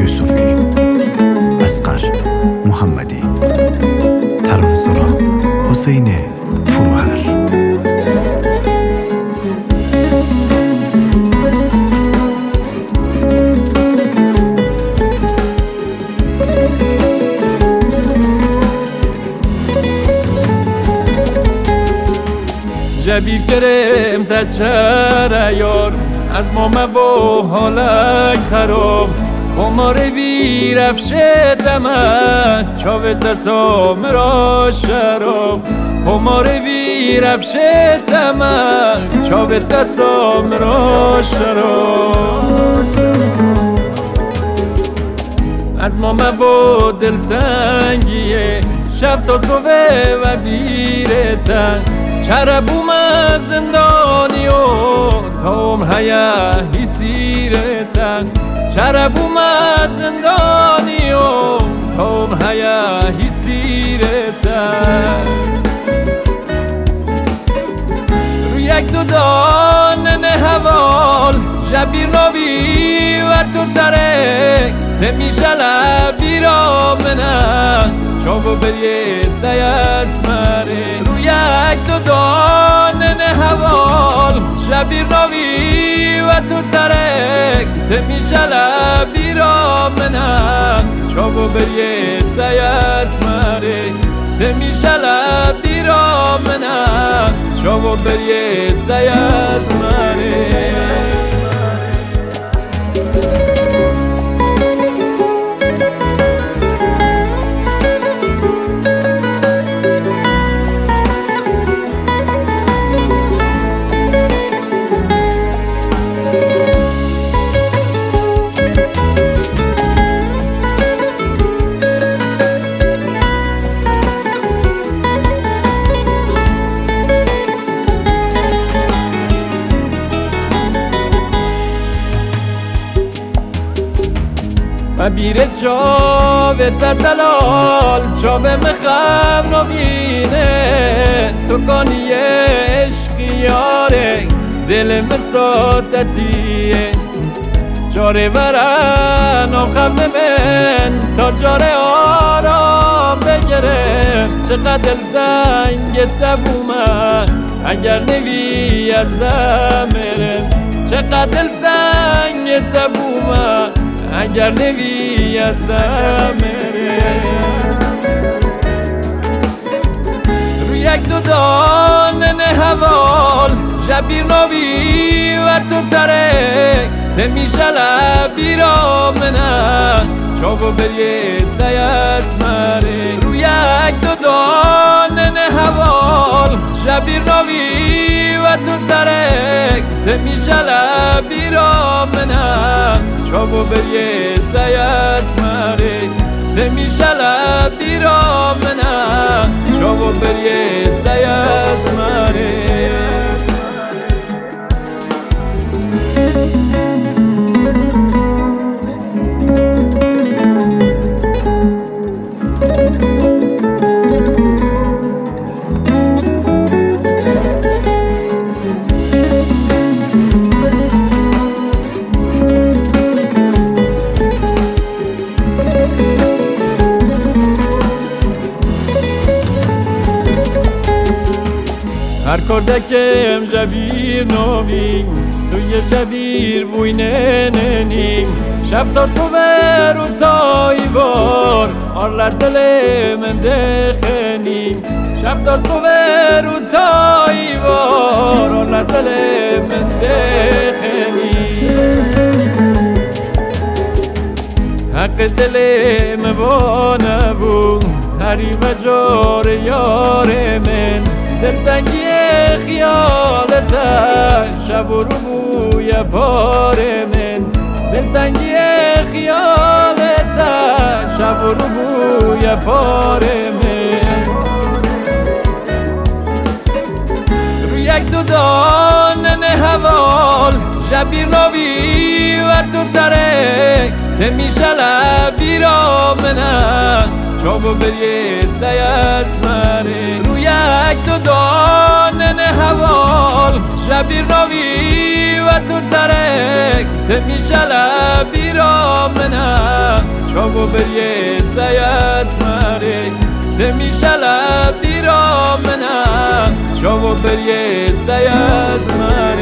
یوسفی، اصغر محمدی، ترانه‌سرا حسین فروهر. جبیر کرم تا چرا یار از ماما و حالک خراب خمار ویر افشه دمت چاوه دستام را شراب خمار ویر افشه دمت چاوه دستام را شراب از ماما و دلتنگیه شب تا صبح و بیرتن چرا بوم زندانی و تام هیا هیسیرتن چرا بوم زندانی و تام هیا هیسیرتن رو یک دو دانه هوال جبیر نوی و تو ترک تمیشه لبی را منن چاو برید دیس مره رو یک دو دانه هوال جبیر نوی و تو ترک تمیشه لبی را منن چاو برید دیس مره تمیشه لبی را منن چاو برید دیس مره و بیره چاوه تدلال چاوه مخم نبینه تو کانی عشقیاره دل مسادتیه جاره ورن آخم من تا جاره آرام بگره چقدر دلتنگ تبومه اگر نوی از دمره چقدر دلتنگ تبومه اگر نوی از دمره رو یک دو دانه هوال جبیر نوی و تو ترک تمیشه لبی را منن چاو برید دیس مره رو یک دو دانه هوال جبیر نوی و تو ترک تمیشه لبی را منن چاو برید دیس مره تمیشه لبی را منن چاو برید دیس مره هر کردکم جبیر نویم توی جبیر بوینه ننیم شب تا صبح رو تایوار آرلر دل من دخنیم شب تا صبح رو تایوار آرلر دل من دخنیم حق دل مبانه بود هری و جار یار من دلتنگی خیالت شب و رو بوی پار من دلتنگی خیالت شب و رو بوی پار من رو یک دو دانه هوال جبیر نوی و تو ترک تمیشه لبی را منن چاو برید دیس مره رو یک دو دانه هوال جبیر نوی و و تو ترک تمیشلا بیرا منه چابو بریت دیاز مری تمیشلا بیرا منه چابو بریت دیاز مری